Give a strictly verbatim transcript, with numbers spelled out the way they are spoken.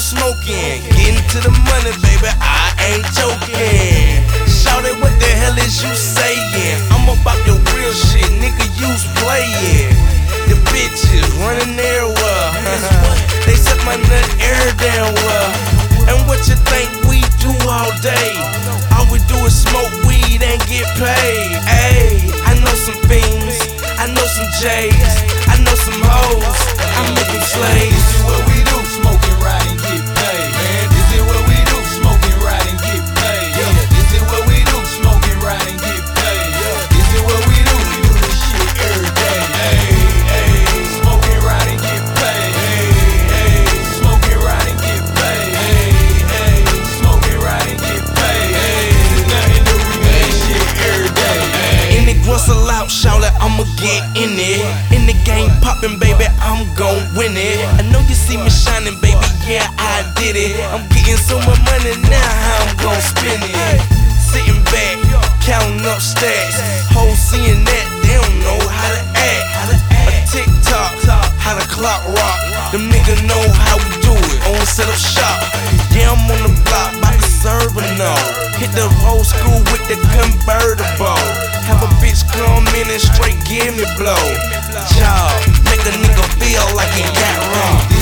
smoking. Getting to the money, baby, I ain't joking. Shawty, what the hell is you saying? I'm about the real shit, nigga, you's playing. The bitches running everywhere. They suck my nut every damn well. And what you think we do all day? All we do is smoke weed and get paid. Ayy, I know some fiends, I know some J's, I know some hoes, I make them slaves. This is what we do, smoking, ride, and get paid. Man, this is what we do, smoking, ride, and get paid. Yeah, this is what we do, smoking, ride, and get paid. Yeah, this is what we do, we do this shit every day. Hey, hey, smoking, ride, and get paid. Hey, hey, smoking, ride, and get paid. Hey, hey, smoking, ride, and get paid. Hey, nothing to we do this shit every day. And it rustle out, shout it, I'ma get in it. In the game poppin', baby, I'm gon' win it. I know you see me shining, baby, yeah, I did it. I'm getting so much money now, how I'm gon' spend it. Sitting back, counting up stacks. Hoes seeing that, they don't know how to act. A TikTok, how the clock rock. Them niggas know how we do it, on set up shop. Yeah, I'm on the block, bout to serve a no. Hit the old school with the convertible. Have a bitch come in and straight give me blow. Job, make a nigga feel like he got wrong.